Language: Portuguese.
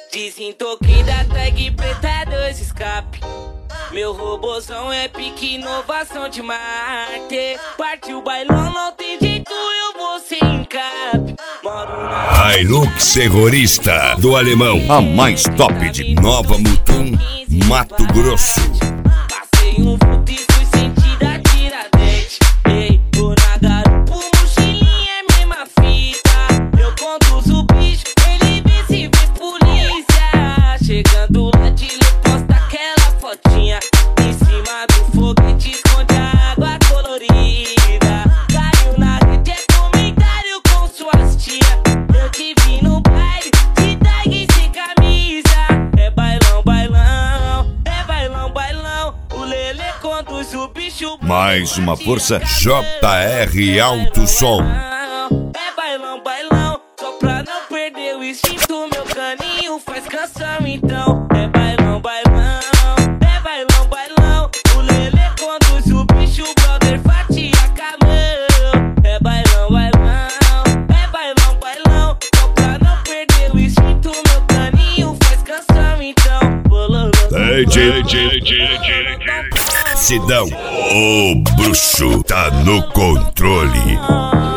Desintoquei da tag preta 2 escape. Meu robozão é pique inovação de Marte. Partiu o bailão, não tem jeito, eu vou sem encape. Hilux terrorista do Alemão, a mais top de Nova Mutum, Mato Grosso. Passei um vulto e fui sentir a Tiradentes. Ei, tô na garupa, mochilinha é mesma fita. Eu conduzo o bicho, ele vê se vê polícia. Chegando lá de lhe posta aquela fotinha. Em cima do foguete esconde a água colorida. Caiu na rede, é comentário com suas tia. Eu te vi no baile, de tag sem camisa. É bailão, bailão, é bailão, bailão. O Lelê conduz o bicho. Mais uma força, JR Alto Som. É bailão, bailão, só pra não perder o instinto. Meu caninho faz canção então. É bailão, bailão, é bailão, bailão. O Lelê conduz o bicho, o brother fatia camão. É bailão, bailão, é bailão, bailão. Só pra não perder o instinto. Meu caninho faz canção então. Sidão, o bruxo tá no controle.